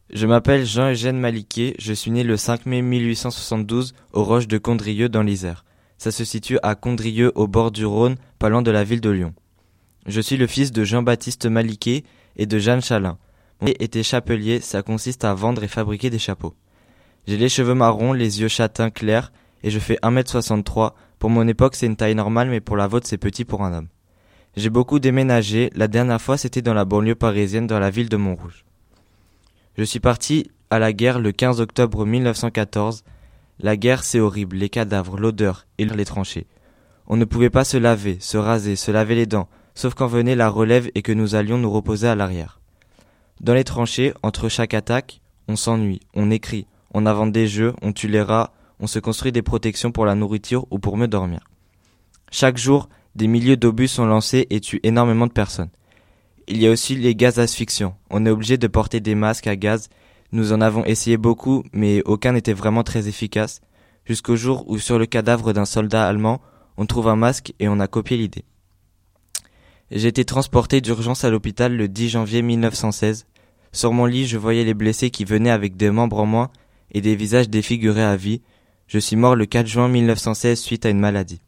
Je m'appelle Jean-Eugène Maliquet, je suis né le 5 mai 1872 aux Roches de Condrieu dans l'Isère. Ça se situe à Condrieu au bord du Rhône, pas loin de la ville de Lyon. Je suis le fils de Jean-Baptiste Maliquet et de Jeanne Chalin. Mon père était chapelier, ça consiste à vendre et fabriquer des chapeaux. J'ai les cheveux marrons, les yeux châtains clairs et je fais 1m63. Pour mon époque c'est une taille normale mais pour la vôtre c'est petit pour un homme. J'ai beaucoup déménagé, la dernière fois c'était dans la banlieue parisienne dans la ville de Montrouge. Je suis parti à la guerre le 15 octobre 1914. La guerre c'est horrible, les cadavres, l'odeur et les tranchées. On ne pouvait pas se laver, se raser, se laver les dents, sauf quand venait la relève et que nous allions nous reposer à l'arrière. Dans les tranchées, entre chaque attaque, on s'ennuie, on écrit, on invente des jeux, on tue les rats, on se construit des protections pour la nourriture ou pour mieux dormir. Chaque jour, des milliers d'obus sont lancés et tuent énormément de personnes. Il y a aussi les gaz asphyxiants. On est obligé de porter des masques à gaz. Nous en avons essayé beaucoup, mais aucun n'était vraiment très efficace, jusqu'au jour où sur le cadavre d'un soldat allemand, on trouve un masque et on a copié l'idée. J'ai été transporté d'urgence à l'hôpital le 10 janvier 1916. Sur mon lit, je voyais les blessés qui venaient avec des membres en moins et des visages défigurés à vie. Je suis mort le 4 juin 1916 suite à une maladie.